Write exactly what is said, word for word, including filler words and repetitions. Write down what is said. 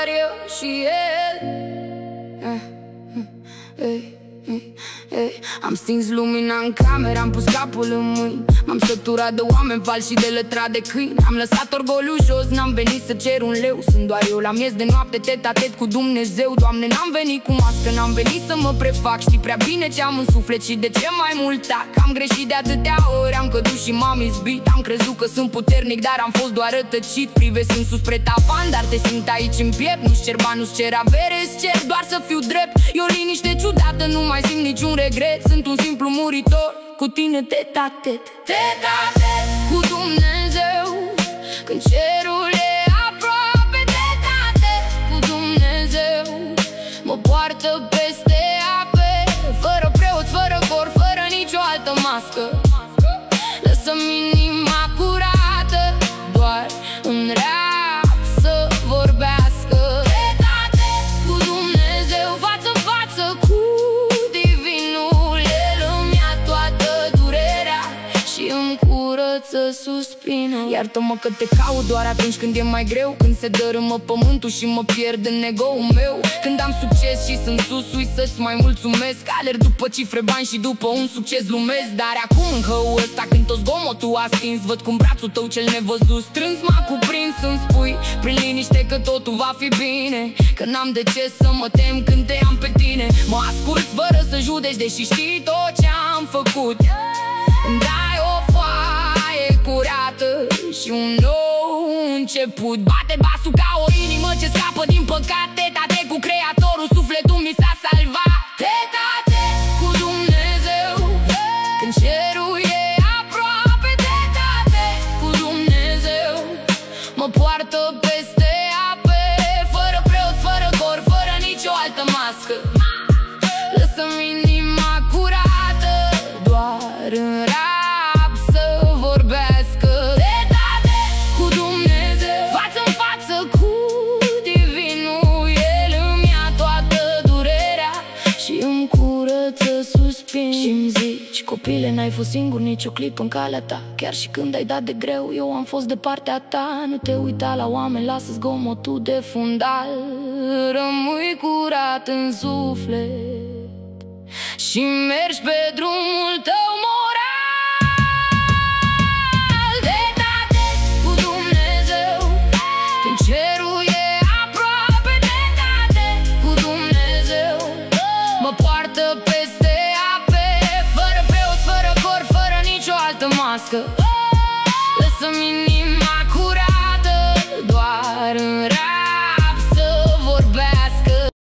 doar eu și el. Ei, ei, ei. Am stins lumina în cameră, am pus capul în mâini. M-am săturat de oameni falși și de lătrat de câini. Am lăsat orgoliul jos, n-am venit să cer un leu. Sunt doar eu la miez de noapte, tet-a-tet cu Dumnezeu. Doamne, n-am venit cu mască, n-am venit să mă prefac. Știi prea bine ce am în suflet și de ce mai mult tac. Am greșit de atâtea ori, am căzut și m-am izbit. Am crezut că sunt puternic, dar am fost doar rătăcit. Privesc în sus spre tavan, dar te simt aici în piept. Nu-ți cer bani, nu-ți cer avere, îți cer doar să fiu drept. E o liniște ciudată, nu mai simt niciun regret. Sunt un simplu muritor, cu tine tet-a-tet. Tet-a-tet cu Dumnezeu, când cerul e aproape. Tet-a-tet cu Dumnezeu, mă poartă peste ape. Fără preoți, fără cor, fără nicio altă mască. Lăsă-mi inima curată, doar în rap să vorbească. Tet-a-tet cu Dumnezeu, față-față cu divinul. El îmi ia toată durerea și îmi curăță suspinul. Iartă-mă că te caut doar atunci când e mai greu, când se dărâmă pământul și mă pierd în ego-ul meu. Când am succes și sunt sus, ui să-ți mai mulțumesc. Alerg după cifre, bani și după un succes lumesc. Dar acum în hăul ăsta, când tot zgomotul a stins, văd cum brațul tău cel nevăzut strâns m-a cuprins. Îmi spui prin liniște că totul va fi bine, că n-am de ce să mă tem când te am pe tine. Mă ascult fără să judeci, deși știi tot ce am făcut. Îmi dai o foaie curată și un nou început. Bate basul ca o inimă ce scapă din păcat. Tet-a-tet cu Creatorul, sufletul mi s-a salvat. Tet-a-tet cu Dumnezeu, când cerul e aproape. Tet-a-tet cu Dumnezeu, mă poartă peste ape. Fără preoți, fără cor, fără nicio altă mască. Lăsă-mi inima curată, doar în rap să vorbească. Tet-a-tet cu Dumnezeu, față-n față cu divinul. El îmi ia toată durerea și îmi curăță suspin. Și-mi zici, copile, n-ai fost singur nicio clipă în calea ta. Chiar și când ai dat de greu, eu am fost de partea ta. Nu te uita la oameni, lasă zgomotul de fundal. Rămâi curat în suflet și mergi pe drumul tău moral. Tet-a-tet cu Dumnezeu, când cerul e aproape. Tet-a-tet cu Dumnezeu, mă poartă peste ape. Fără preoți, fără cor, fără nicio altă mască. Lăsă-mi